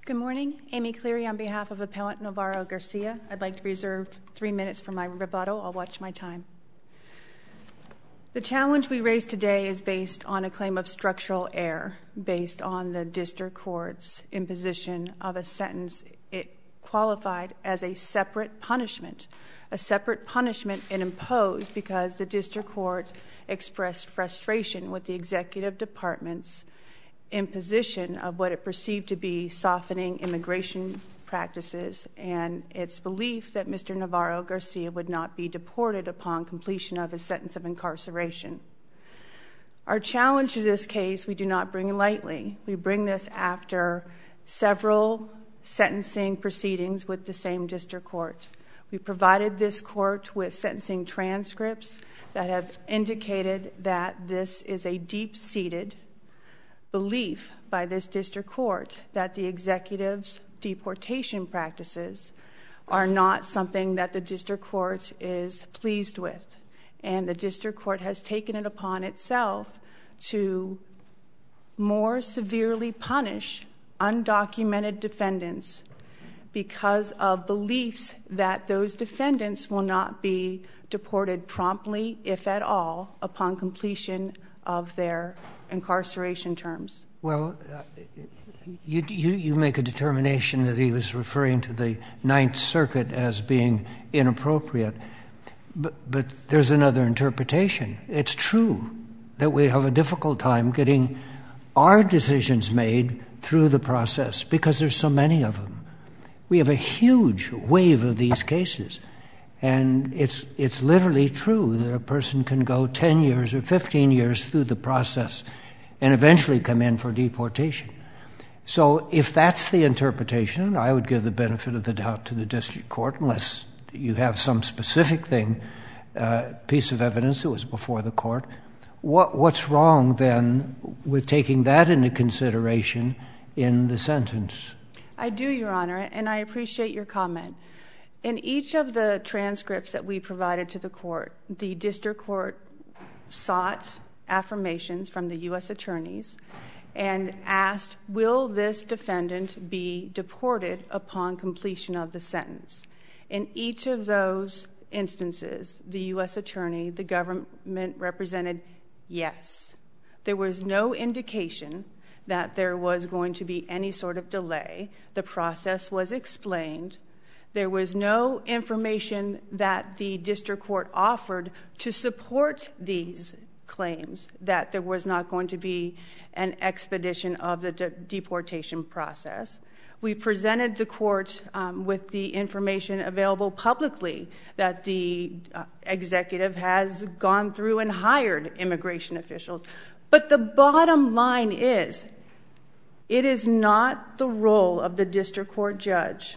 Good morning. Amy Cleary on behalf of Appellant Navarro Garcia. I'd like to reserve 3 minutes for my rebuttal. I'll watch my time. The challenge we raised today is based on a claim of structural error based on the district court's imposition of a sentence it qualified as a separate punishment it imposed because the district court expressed frustration with the executive department's imposition of what it perceived to be softening immigration practices and its belief that Mr. Navarro Garcia would not be deported upon completion of his sentence of incarceration. Our challenge to this case we do not bring lightly. We bring this after several sentencing proceedings with the same district court. We provided this court with sentencing transcripts that have indicated that this is a deep-seated belief by this district court that the executive's deportation practices are not something that the district court is pleased with. And the district court has taken it upon itself to more severely punish undocumented defendants because of beliefs that those defendants will not be deported promptly, if at all, upon completion of their incarceration terms. Well, you make a determination that he was referring to the Ninth Circuit as being inappropriate, but there's another interpretation. It's true that we have a difficult time getting our decisions made through the process because there's so many of them. We have a huge wave of these cases, and it's literally true that a person can go 10 years or 15 years through the process and eventually come in for deportation. So if that's the interpretation, I would give the benefit of the doubt to the district court unless you have some specific piece of evidence that was before the court. What's wrong then with taking that into consideration in the sentence? I do, Your Honor, and I appreciate your comment. In each of the transcripts that we provided to the court, the district court sought affirmations from the U.S. attorneys and asked, will this defendant be deported upon completion of the sentence? In each of those instances, the U.S. attorney, the government represented yes. There was no indication that there was going to be any sort of delay. The process was explained. There was no information that the district court offered to support these claims that there was not going to be an expedition of the deportation process. We presented the court with the information available publicly that the executive has gone through and hired immigration officials. But the bottom line is, it is not the role of the district court judge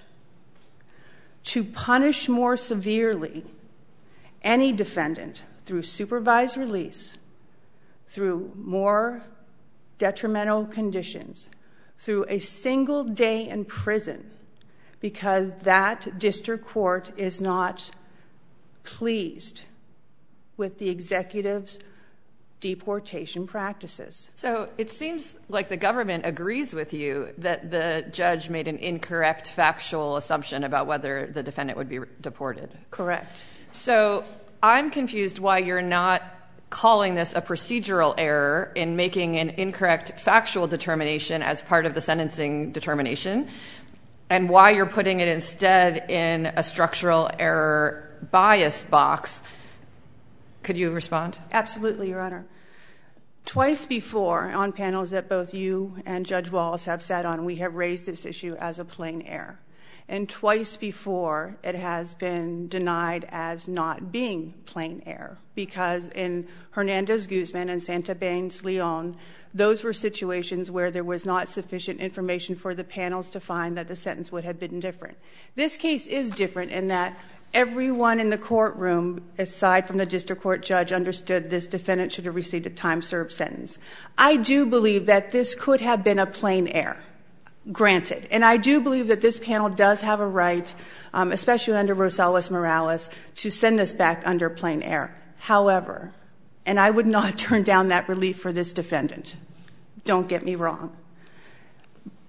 to punish more severely any defendant through supervised release, through more detrimental conditions, through a single day in prison, because that district court is not pleased with the executive's deportation practices. So it seems like the government agrees with you that the judge made an incorrect factual assumption about whether the defendant would be deported. Correct. So I'm confused why you're not calling this a procedural error in making an incorrect factual determination as part of the sentencing determination, and why you're putting it instead in a structural error bias box. Could you respond? Absolutely, Your Honor. Twice before, on panels that both you and Judge Wallace have sat on, we have raised this issue as a plain error. And twice before, it has been denied as not being plain error, because in Hernandez-Guzman and Santibanez-Leon, those were situations where there was not sufficient information for the panels to find that the sentence would have been different. This case is different in that everyone in the courtroom, aside from the district court judge, understood this defendant should have received a time-served sentence. I do believe that this could have been a plain error, granted. And I do believe that this panel does have a right, especially under Rosales-Morales, to send this back under plain error. However, and I would not turn down that relief for this defendant. Don't get me wrong.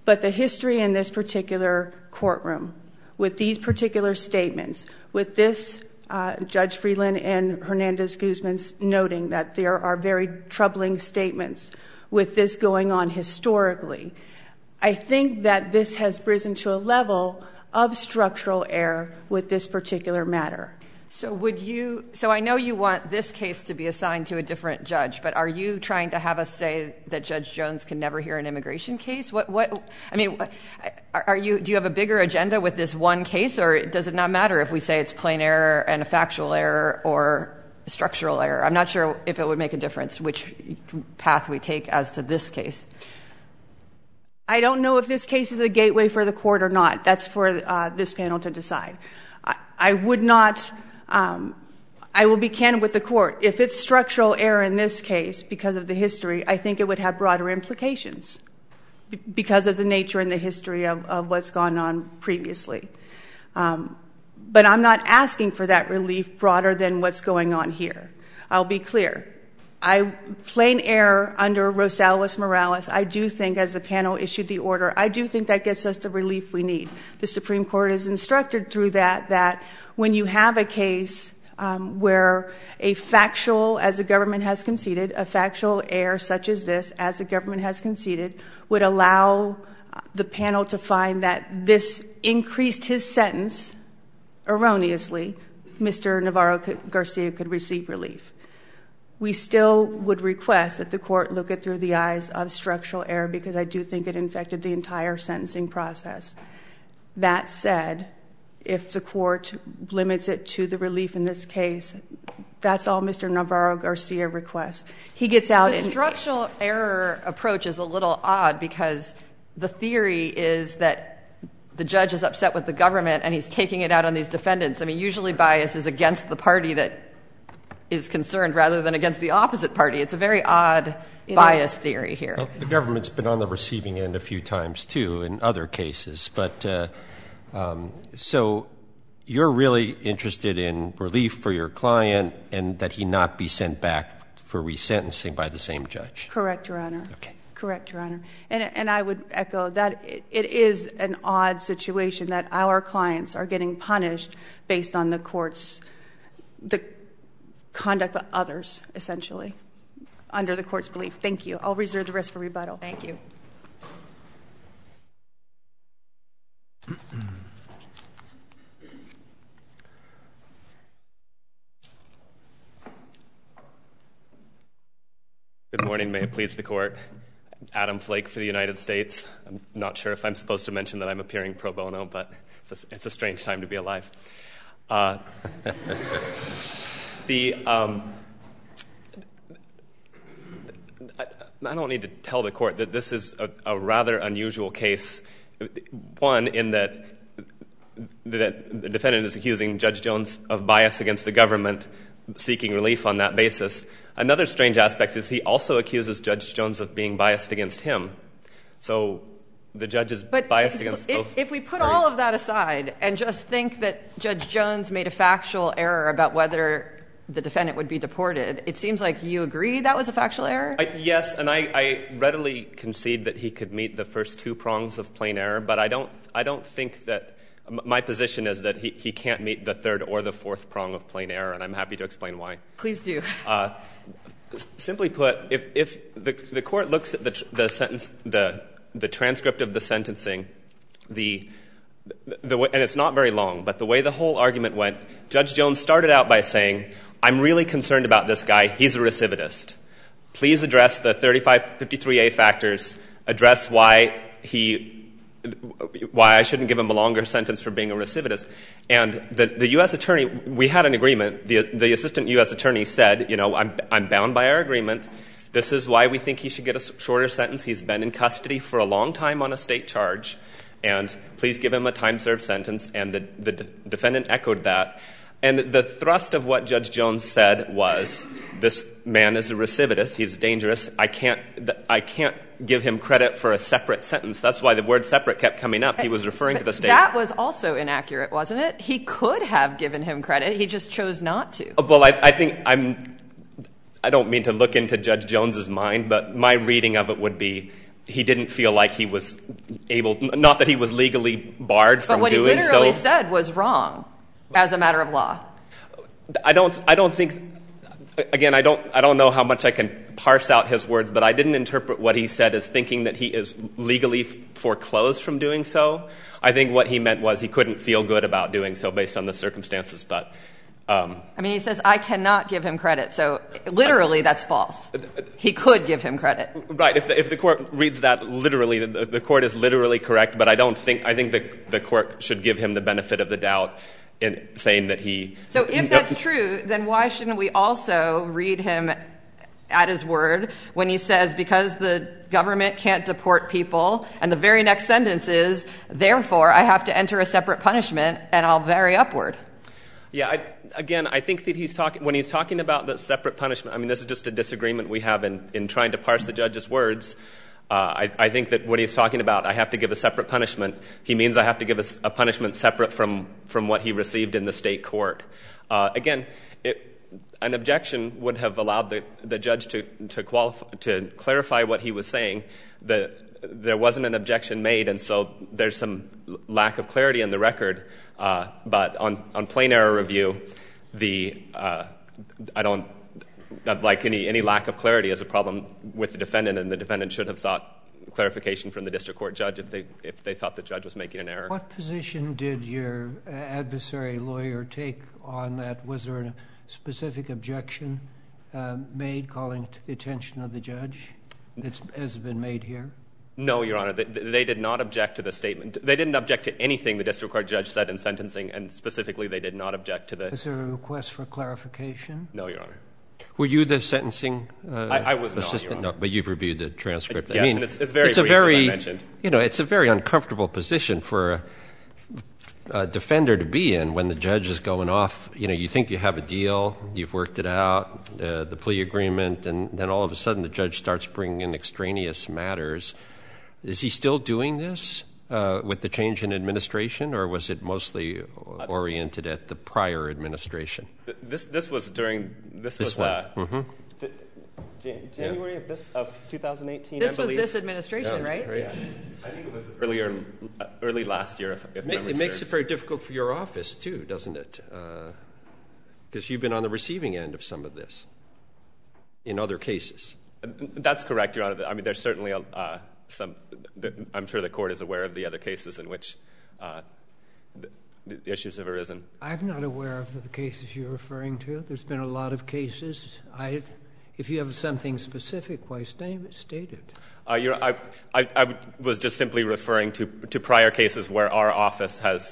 But the history in this particular courtroom, with these particular statements, with this Judge Freeland and Hernandez-Guzman noting that there are very troubling statements with this going on historically, I think that this has risen to a level of structural error with this particular matter. So so I know you want this case to be assigned to a different judge, but are you trying to have us say that Judge Jones can never hear an immigration case? Do you have a bigger agenda with this one case, or does it not matter if we say it's plain error and a factual error or structural error? I'm not sure if it would make a difference which path we take as to this case. I don't know if this case is a gateway for the court or not. That's for this panel to decide. I would not, I will be candid with the court. If it's structural error in this case because of the history, I think it would have broader implications because of the nature and the history of what's gone on previously. But I'm not asking for that relief broader than what's going on here. I'll be clear. Plain error under Rosales-Morales, I do think, as the panel issued the order, I do think that gets us the relief we need. The Supreme Court is instructed through that when you have a case where a factual, as the government has conceded, a factual error such as this, as the government has conceded, would allow the panel to find that this increased his sentence erroneously, Mr. Navarro-Garcia could receive relief. We still would request that the court look it through the eyes of structural error because I do think it infected the entire sentencing process. That said, if the court limits it to the relief in this case, that's all Mr. Navarro-Garcia requests. He gets out. The structural error approach is a little odd because the theory is that the judge is upset with the government and he's taking it out on these defendants. I mean, usually bias is against the party that is concerned rather than against the opposite party. It's a very odd bias theory here. Well, the government's been on the receiving end a few times, too, in other cases. But so you're really interested in relief for your client and that he not be sent back for resentencing by the same judge? Correct, Your Honor. Okay. Correct, Your Honor. And I would echo that it is an odd situation that our clients are getting punished based on the court's conduct of others, essentially, under the court's belief. Thank you. I'll reserve the rest for rebuttal. Thank you. Good morning. May it please the Court. Adam Flake for the United States. I'm not sure if I'm supposed to mention that I'm appearing pro bono, but it's a strange time to be alive. I don't need to tell the Court that this is a rather unusual case. One, in that the defendant is accusing Judge Jones of bias against the government, seeking relief on that basis. Another strange aspect is he also accuses Judge Jones of being biased against him. So the judge is biased against both. If we put parties. all of that aside and just think that Judge Jones made a factual error about whether the defendant would be deported, it seems like you agree that was a factual error? Yes, and I readily concede that he could meet the first two prongs of plain error, but I don't think that my position is that he can't meet the third or the fourth prong of plain error, and I'm happy to explain why. Please do. Simply put, if the Court looks at the sentence, the transcript of the sentencing, and it's not very long, but the way the whole argument went, Judge Jones started out by saying, I'm really concerned about this guy. He's a recidivist. Please address the 3553A factors, address why I shouldn't give him a longer sentence for being a recidivist. And the U.S. attorney, we had an agreement. The assistant U.S. attorney said, I'm bound by our agreement. This is why we think he should get a shorter sentence. He's been in custody for a long time on a state charge, and please give him a time-served sentence. And the defendant echoed that. And the thrust of what Judge Jones said was, this man is a recidivist. He's dangerous. I can't give him credit for a separate sentence. That's why the word separate kept coming up. He was referring to the state. That was also inaccurate, wasn't it? He could have given him credit. He just chose not to. Well, I think I don't mean to look into Judge Jones's mind, but my reading of it would be he didn't feel like he was able, not that he was legally barred from doing so. But what he literally said was wrong as a matter of law. I don't think, again, I don't know how much I can parse out his words, but I didn't interpret what he said as thinking that he is legally foreclosed from doing so. I think what he meant was he couldn't feel good about doing so based on the circumstances, but I mean, he says, I cannot give him credit. So literally, that's false. He could give him credit. Right. If the court reads that literally, the court is literally correct, but I think the court should give him the benefit of the doubt in saying that he... So if that's true, then why shouldn't we also read him at his word when he says, because the government can't deport people, and the very next sentence is, therefore, I have to enter a separate punishment, and I'll vary upward. Yeah, I think that when he's talking about the separate punishment, I mean, this is just a disagreement we have in trying to parse the judge's words. I think that when he's talking about I have to give a separate punishment, he means I have to give a punishment separate from what he received in the state court. Again, an objection would have allowed the judge to clarify what he was saying. There wasn't an objection made, and so there's some lack of clarity in the record. But on plain error review, I don't like any lack of clarity as a problem with the defendant, and the defendant should have sought clarification from the district court judge if they thought the judge was making an error. What position did your adversary lawyer take on that? Was there a specific objection made calling to the attention of the judge that has been made here? No, Your Honor. They did not object to the statement. They didn't object to anything the district court judge said in sentencing, and specifically they did not object to the... Was there a request for clarification? No, Your Honor. Were you the sentencing I was not, assistant? Your Honor. No, but you've reviewed the transcript. Yes, I mean, and it's very brief, as I mentioned. It's a very uncomfortable position for a defender to be in when the judge is going off. You think you have a deal, you've worked it out, the plea agreement, and then all of a sudden the judge starts bringing in extraneous matters. Is he still doing this with the change in administration, or was it mostly oriented at the prior administration? This was during January of 2018. This was this administration, right? Yeah. I think it was early last year, if memory serves. It makes it very difficult for your office, too, doesn't it? Because you've been on the receiving end of some of this in other cases. That's correct, Your Honor. I mean, there's certainly I'm sure the court is aware of the other cases in which the issues have arisen. I'm not aware of the cases you're referring to. There's been a lot of cases. If you have something specific, why state it? I was just simply referring to prior cases where our office has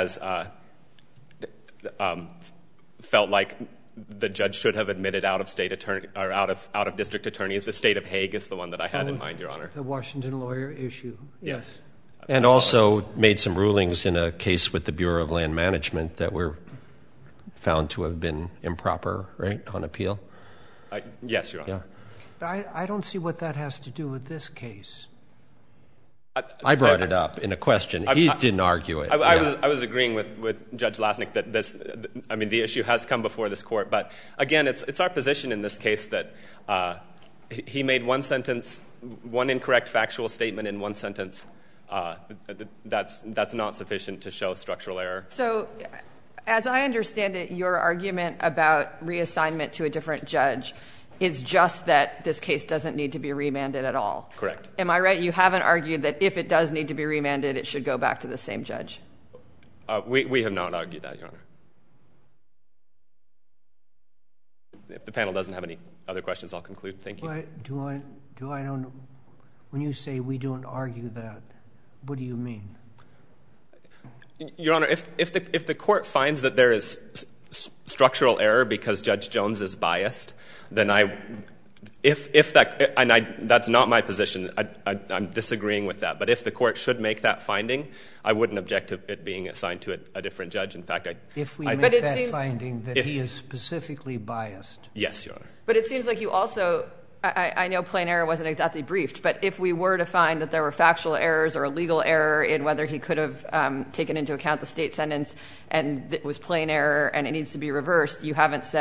felt like the judge should have admitted out-of-state attorney or out-of-district attorneys. The state of Hague is the one that I had in mind, Your Honor. The Washington lawyer issue. Yes. And also made some rulings in a case with the Bureau of Land Management that were found to have been improper, right, on appeal? Yes, Your Honor. Yeah. I don't see what that has to do with this case. I brought it up in a question. He didn't argue it. I was agreeing with Judge Lasnik that the issue has come before this court. But again, it's our position in this case that he made one incorrect factual statement in one sentence. That's not sufficient to show structural error. So, as I understand it, your argument about reassignment to a different judge is just that this case doesn't need to be remanded at all. Correct. Am I right? You haven't argued that if it does need to be remanded, it should go back to the same judge? We have not argued that, Your Honor. If the panel doesn't have any other questions, I'll conclude. Thank you. When you say we don't argue that, what do you mean? Your Honor, if the court finds that there is structural error because Judge Jones is biased, then that's not my position. I'm disagreeing with that. But if the court should make that finding, I wouldn't object to it being assigned to a different judge. In fact, if we make that finding that he is specifically biased. Yes, Your Honor. But it seems like you also, I know plain error wasn't exactly briefed, but if we were to find that there were factual errors or a legal error in whether he could have taken into account the state sentence and it was plain error and it needs to be reversed,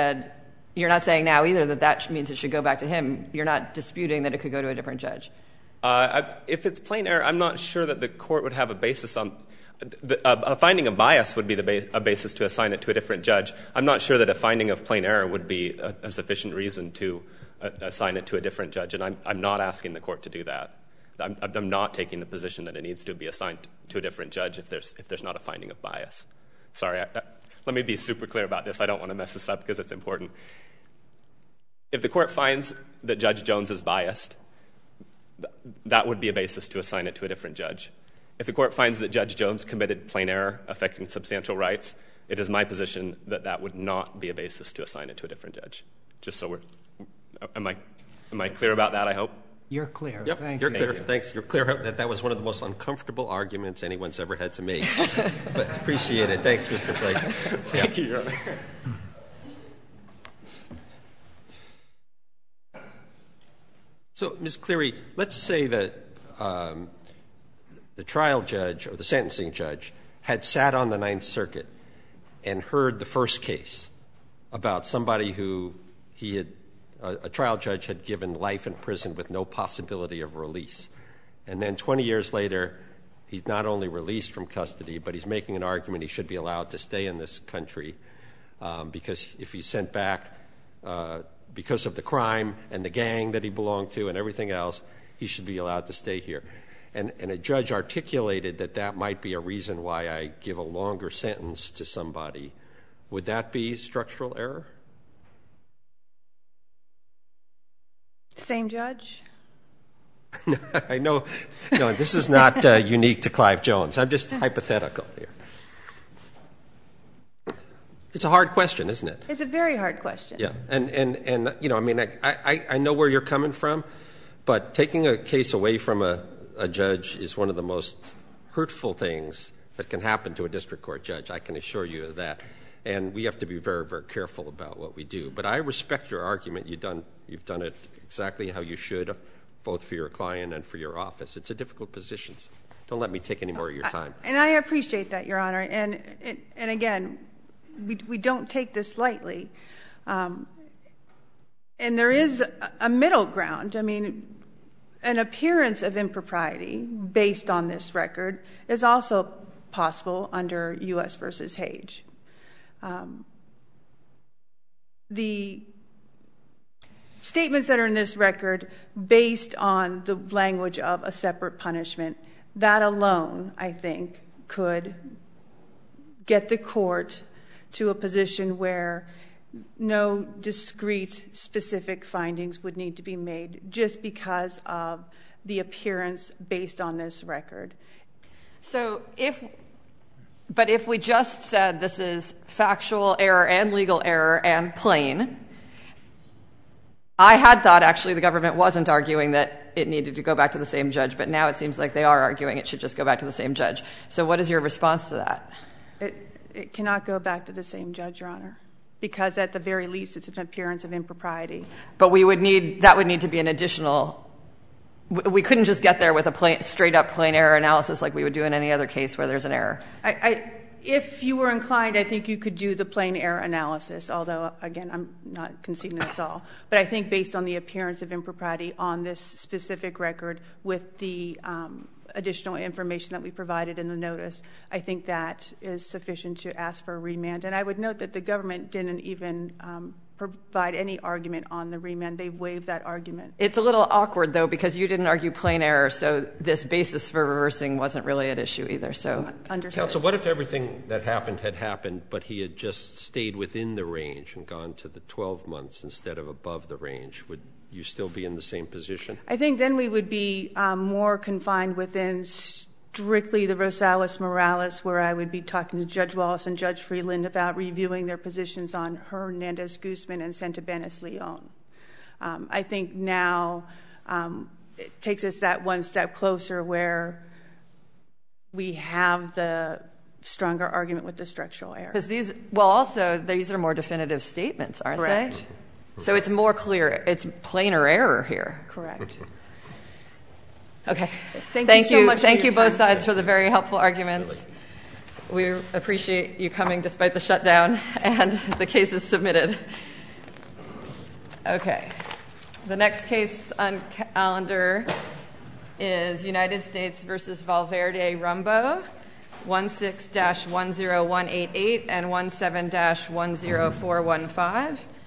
you're not saying now either that means it should go back to him. You're not disputing that it could go to a different judge. If it's plain error, I'm not sure that the court would have a basis on a finding of bias would be a basis to assign it to a different judge. I'm not sure that a finding of plain error would be a sufficient reason to assign it to a different judge, and I'm not asking the court to do that. I'm not taking the position that it needs to be assigned to a different judge if there's not a finding of bias. Sorry, let me be super clear about this. I don't want to mess this up because it's important. If the court finds that Judge Jones is biased, that would be a basis to assign it to a different judge. If the court finds that Judge Jones committed plain error affecting substantial rights, it is my position that that would not be a basis to assign it to a different judge. Just so am I clear about that, I hope? You're clear. Yep, Thank you're you. clear. Thanks. You're clear that was one of the most uncomfortable arguments anyone's ever had to make. But appreciate it. Thanks, Mr. Flake. Thank you, Your Honor. So, Ms. Cleary, let's say that the trial judge or the sentencing judge had sat on the Ninth Circuit and heard the first case about somebody who a trial judge had given life in prison with no possibility of release. And then 20 years later, he's not only released from custody, but he's making an argument he should be allowed to stay in this country because if he's sent back because of the crime and the gang that he belonged to and everything else, he should be allowed to stay here. And a judge articulated that might be a reason why I give a longer sentence to somebody. Would that be structural error? Same judge? I know. No, this is not unique to Clive Jones. I'm just hypothetical here. It's a hard question, isn't it? It's a very hard question. Yeah. And you know, I mean, I know where you're coming from, but taking a case away from a judge is one of the most hurtful things that can happen to a district court judge. I can assure you of that. And we have to be very, very careful about what we do. But I respect your argument. You've done it exactly how you should, both for your client and for your office. It's a difficult position. So don't let me take any more of your time. And I appreciate that, Your Honor. And again, we don't take this lightly. And there is a middle ground. I mean, an appearance of impropriety based on this record is also possible under U.S. v. Hage. The statements that are in this record based on the language of a separate punishment, that alone, I think, could get the court to a position where no discrete, specific findings would need to be made just because of the appearance based on this record. So if we just said this is factual error and legal error and plain, I had thought actually the government wasn't arguing that it needed to go back to the same judge, but now it seems like they are arguing it should just go back to the same judge. So what is your response to that? It cannot go back to the same judge, Your Honor, because at the very least it's an appearance of impropriety. But that would need to be an additional. We couldn't just get there with a straight-up plain error analysis like we would do in any other case where there's an error. If you were inclined, I think you could do the plain error analysis, although, again, I'm not conceding that's all. But I think based on the appearance of impropriety on this specific record with the additional information that we provided in the notice, I think that is sufficient to ask for a remand. And I would note that the government didn't even provide any argument on the remand. They waived that argument. It's a little awkward, though, because you didn't argue plain error, so this basis for reversing wasn't really at issue either. So, understood. Counsel, what if everything that happened had happened, but he had just stayed within the range and gone to the 12 months instead of above the range? Would you still be in the same position? I think then we would be more confined within strictly the Rosales-Morales, where I would be talking to Judge Wallace and Judge Freeland about reviewing their positions on Hernandez-Guzman and Santibanez-Leon. I think now it takes us that one step closer where we have the stronger argument with the structural error. Because these are more definitive statements, aren't Correct. they? So it's more clear. It's plainer error here. Correct. Okay. Thank you so much. Thank you both sides for the very helpful arguments. We appreciate you coming despite the shutdown, and the case is submitted. Okay. The next case on calendar is United States versus Valverde Rumbo, 16-10188 and 17-10415.